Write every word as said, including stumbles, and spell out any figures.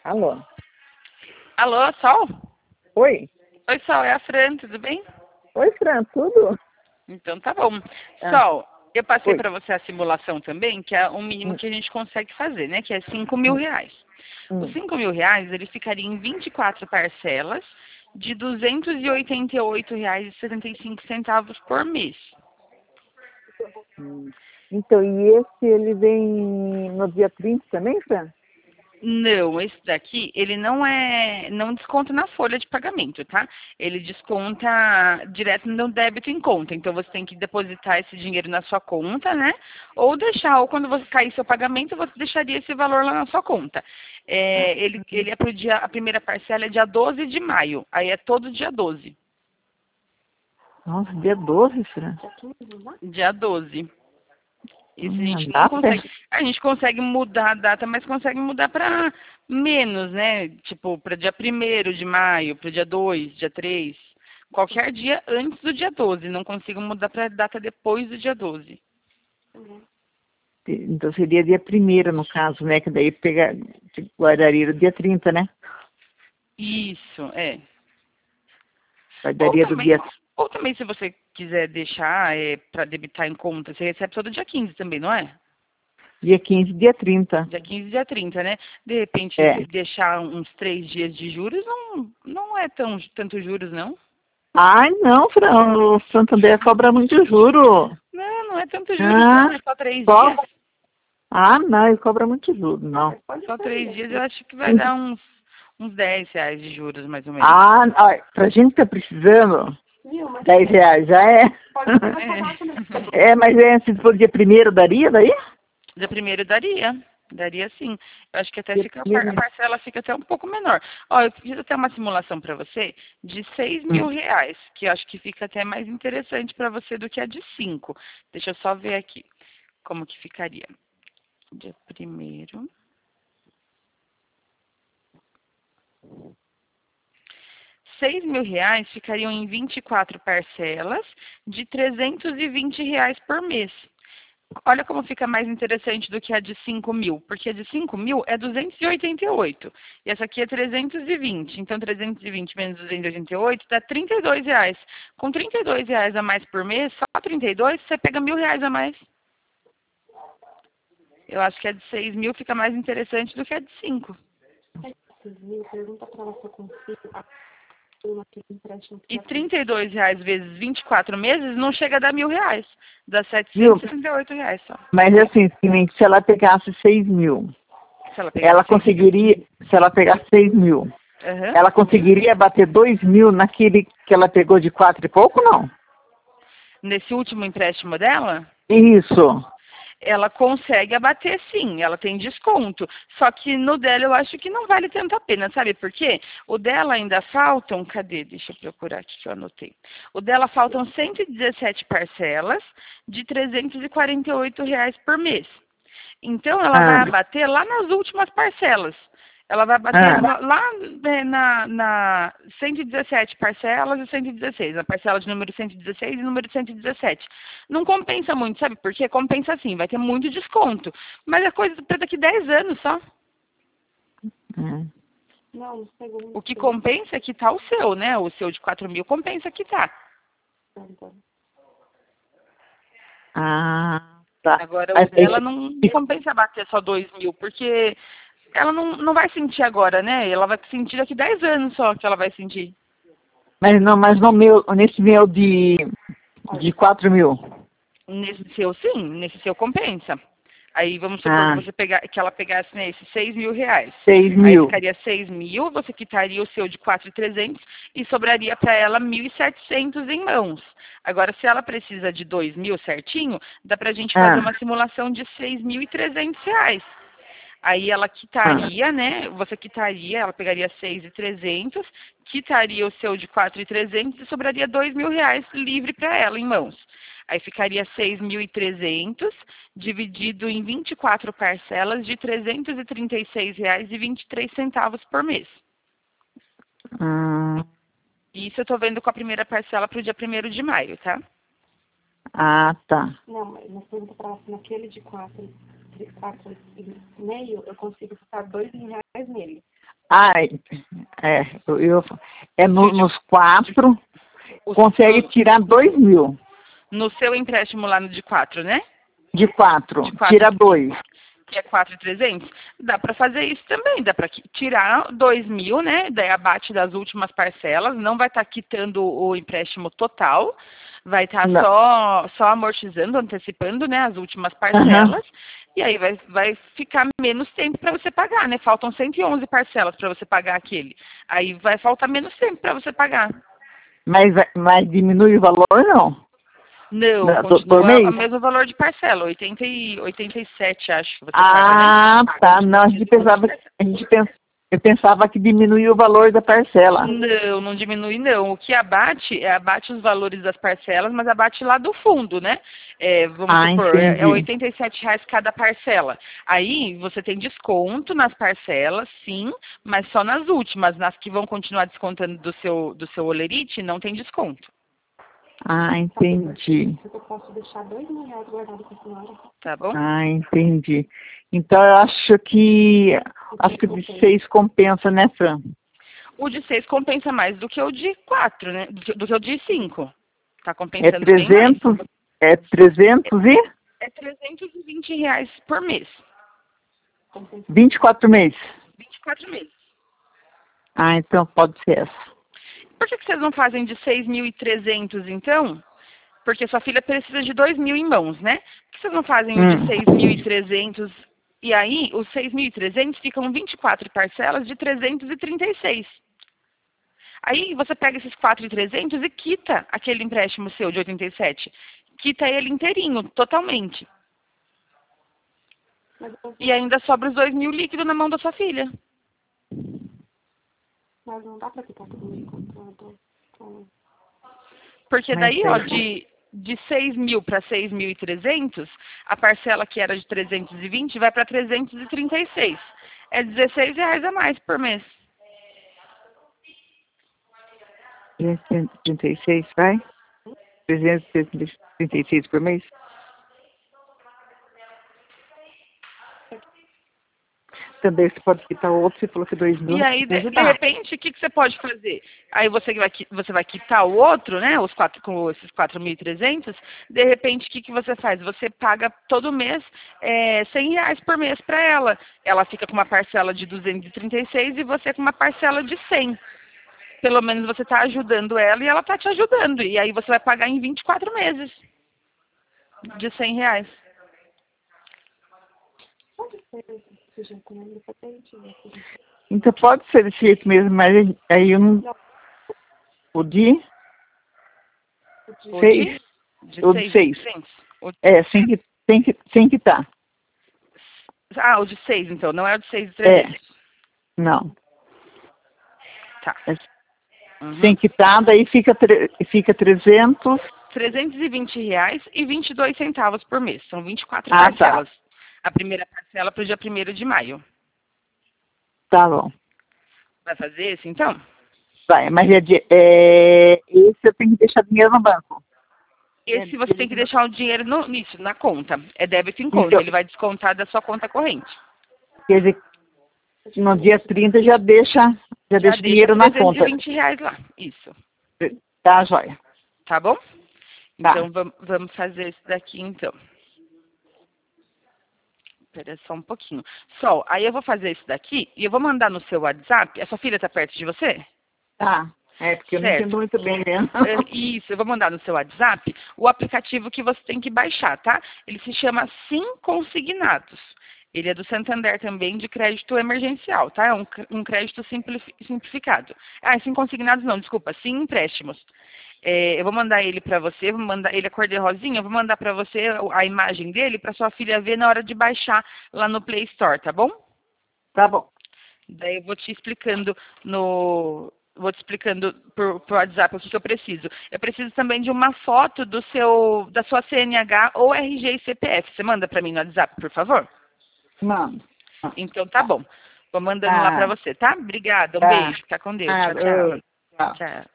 Alô? Alô, Sol? Oi? Oi, Sol, é a Fran, tudo bem? Oi, Fran, tudo? Então tá bom. Ah, Sol, eu passei oi. para você a simulação também, que é o mínimo Hum, que a gente consegue fazer, né? Que é cinco mil hum, reais. Os hum. cinco mil reais, ele ficaria em vinte e quatro parcelas de duzentos e oitenta e oito reais e setenta e cinco centavos por mês. Hum. Então, e esse, ele vem no dia trinta também, Fran? Não, esse daqui, ele não é, não desconta na folha de pagamento, tá? Ele desconta direto no débito em conta. Então você tem que depositar esse dinheiro na sua conta, né? Ou deixar, ou quando você cair seu pagamento, você deixaria esse valor lá na sua conta. É, ele, ele é pro dia, a primeira parcela é dia doze de maio. Aí é todo dia doze. Nossa, dia doze, Fran? Dia doze. Isso a Hum, gente não dá consegue. certo. A gente consegue mudar a data, mas consegue mudar para menos, né? Tipo, para dia primeiro de maio, para dia dois, dia três. Qualquer dia antes do dia doze. Não consigo mudar para data depois do dia doze. Então seria dia primeiro, no caso, né? Que daí pega, guardaria o dia trinta, né? Isso, é. Ou Guardaria do também, dia, ou também se você quiser deixar é, para debitar em conta, você recebe todo dia quinze também, não é? dia quinze, dia trinta. Dia quinze, dia trinta, né? De repente, É. deixar uns três dias de juros não, não é tão, tanto juros, não. Ai, não, Fran, o Santander cobra muito juro. Não, não é tanto juros, não. Ah, É só três dias. cobra. Ah, não, ele cobra muito juro, não. Só três dias eu acho que vai dar uns, uns dez reais de juros, mais ou menos. Ah, ai, pra gente que tá precisando, dez reais já é. É. É, mas é, se for dia primeiro, daria daí? Dia primeiro daria. Daria sim. Eu acho que até Dia fica, a par- a primeiro. parcela fica até um pouco menor. Ó, eu fiz até uma simulação para você de seis mil Hum. reais, que eu acho que fica até mais interessante para você do que a de cinco. Deixa eu só ver aqui como que ficaria. Dia primeiro. Seis mil reais ficariam em vinte e quatro parcelas de trezentos e vinte reais por mês. Olha como fica mais interessante do que a de cinco mil, porque a de cinco mil é duzentos e oitenta e oito e essa aqui é trezentos e vinte. Então, trezentos e vinte menos duzentos e oitenta e oito dá trinta e dois reais. Com trinta e dois reais a mais por mês, só trinta e dois, você pega mil reais a mais. Eu acho que a de seis mil fica mais interessante do que a de cinco. E trinta e dois reais vezes vinte e quatro meses não chega a dar mil reais. Dá Viu? setecentos e setenta e oito reais só. Mas assim, se nem- se ela pegasse seis mil, Se ela pegasse ela seis mil. conseguiria, se ela pegasse seis mil, Aham. ela conseguiria bater dois mil naquele que ela pegou de quatro e pouco, não? Nesse último empréstimo dela, Isso. ela consegue abater sim, ela tem desconto. Só que no dela eu acho que não vale tanto a pena, sabe por quê? O dela ainda faltam, cadê? Deixa eu procurar aqui que eu anotei. O dela faltam cento e dezessete parcelas de trezentos e quarenta e oito reais por mês. Então ela vai Ah, abater lá nas últimas parcelas. Ela vai bater ah. no- lá né, na, na cento e dezessete parcelas e cento e dezesseis, a parcela de número cento e dezesseis e número cento e dezessete. Não compensa muito, sabe por quê? Compensa assim, vai ter muito desconto. Mas é coisa para daqui dez anos só. Hum. O que compensa é que tá o seu, né? O seu de quatro mil compensa que tá. Ah, tá. Agora o Mas, dela não compensa bater só dois mil, porque ela não, não vai sentir agora, né? Ela vai sentir daqui dez anos só que ela vai sentir. mas não, mas no meu, nesse meu de, de quatro mil. Nesse seu, sim, nesse seu compensa. Aí vamos supor que Ah, você pegar, que ela pegasse né, esses seis mil reais. seis Aí mil. ficaria seis mil, você quitaria o seu de quatro mil e trezentos e sobraria para ela mil e setecentos em mãos. Agora, se ela precisa de dois mil certinho, dá para a gente fazer Ah, uma simulação de seis mil e trezentos reais. Aí ela ah, quitaria, né? Você quitaria, ela pegaria seis mil e trezentos, quitaria o seu de quatro mil e trezentos e sobraria dois mil reais livre para ela em mãos. Aí ficaria seis mil e trezentos dividido em vinte e quatro parcelas de trezentos e trinta e seis reais e vinte e três centavos por mês. ah, Isso eu estou vendo com a primeira parcela para o dia primeiro de maio, tá? ah, tá. Ai, é, eu, eu- é no- nos quatro, O- consegue no, tirar dois mil. no seu empréstimo lá no de quatro, né? De quatro, De quatro, tira dois. que é quatro mil e trezentos, dá para fazer isso também, dá para tirar dois mil, né? Daí abate das últimas parcelas, não vai estar quitando o empréstimo total, vai estar Não. só, só amortizando, antecipando, né, as últimas parcelas, e aí vai, vai ficar menos tempo para você pagar, né? Faltam cento e onze parcelas para você pagar aquele. Aí vai faltar menos tempo para você pagar. Mas, mas diminui o valor, não? Não, Da- do- por continua o mês? mesmo valor de parcela, oitenta e, oitenta e sete, acho que você paga, né? Ah, tá. Não, a gente pensava, a gente pens, eu pensava que diminuía o valor da parcela. Não, não diminui não. O que abate é abate os valores das parcelas, mas abate lá do fundo, né? É, vamos Ah, supor, é, é entendi. oitenta e sete reais cada parcela. Aí você tem desconto nas parcelas, sim, mas só nas últimas. Nas que vão continuar descontando do seu, do seu olerite, não tem desconto. Ah, entendi. Eu posso deixar dois mil reais guardado com a senhora. Tá bom? Ah, entendi. Então eu acho que acho que o de seis compensa, né, Fran? O de seis compensa mais do que o de quatro, né? Do que, do que o de cinco. Tá É compensando bem mais. trezentos, é trezentos e É trezentos e vinte reais por mês. vinte e quatro meses. vinte e quatro meses. Ah, então pode ser essa. Por que, que vocês não fazem de seis mil e trezentos, então? Porque sua filha precisa de dois mil em mãos, né? Por que vocês não fazem o de Hum. seis mil e trezentos? E aí, os seis mil e trezentos ficam vinte e quatro parcelas de trezentos e trinta e seis. Aí você pega esses quatro mil e trezentos e quita aquele empréstimo seu de oitenta e sete. Quita ele inteirinho, totalmente. Mas, eu- E ainda sobra os dois mil líquido na mão da sua filha. mas não dá pra ficar tudo encontrado com... Porque Mas daí, ó, aí- de, de seis mil para seis mil e trezentos, a parcela que era de trezentos e vinte vai para trezentos e trinta e seis. É dezesseis reais a mais por mês. trezentos e trinta e seis, vai? trezentos e trinta e seis por mês? Também você pode quitar o outro, você falou que dois mil. E aí, de, de ajudar. repente, o que, que você pode fazer? Aí você vai, qui- você vai quitar o outro, né? Os quatro, com esses quatro mil e trezentos. De repente, o que, que você faz? Você paga todo mês é, cem reais por mês para ela. Ela fica com uma parcela de duzentos e trinta e seis e você com uma parcela de cem. Pelo menos você está ajudando ela e ela está te ajudando. E aí você vai pagar em vinte e quatro meses. De cem reais. Pode ser desse jeito, né? Depois a gente vê. se a gente- Então pode ser desse jeito mesmo, mas aí eu não. O de O seis. De O de seis. trezentos. O- É, sem que, sem que, sem quitar. Ah, o de seis, então. Não é o de seis e É. trezentos. Não. Tá. É Uhum. sem quitar, daí fica, tre- fica trezentos. trezentos e vinte reais e vinte e dois centavos por mês. São vinte e quatro Ah, tá. parcelas. A primeira parcela para o dia primeiro de maio. Tá bom. Vai fazer esse, então? Vai, mas é, de- é, esse eu tenho que deixar dinheiro no banco. Esse você tem que deixar o dinheiro no, nisso, na conta. É débito em conta. Então- Ele vai descontar da sua conta corrente. Quer dizer, no dia trinta já deixa, já, deixa dinheiro na trezentos e conta. vinte reais lá. Isso. Tá, joia. Tá bom? Tá. Então, vam- vamos fazer esse daqui, então. Espera só um pouquinho. Sol, aí eu vou fazer esse daqui e eu vou mandar no seu WhatsApp. A sua filha tá perto de você? Tá. É, porque eu não Certo. entendo muito bem mesmo. É, Isso, eu vou mandar no seu WhatsApp o aplicativo que você tem que baixar, tá? Ele se chama Sim Consignados. Ele é do Santander também, de crédito emergencial, tá? É um, cr- um crédito simplifi- simplificado. Ah, Sim Consignados não, desculpa, Sim Empréstimos. É, eu vou mandar ele para você, vou mandar ele é cor de rosinha, eu vou mandar para você a imagem dele para sua filha ver na hora de baixar lá no Play Store, tá bom? Tá bom. Daí eu vou te explicando no. Vou te explicando por, por WhatsApp o que, que eu preciso. Eu preciso também de uma foto do seu, da sua C N H ou R G e C P F. Você manda para mim no WhatsApp, por favor? Mano. Então tá bom. Vou mandando Tá. lá para você, tá? Obrigada, um Tá. beijo. Fica com Deus. Ah, Tchau, tchau. eu- tchau. Tchau.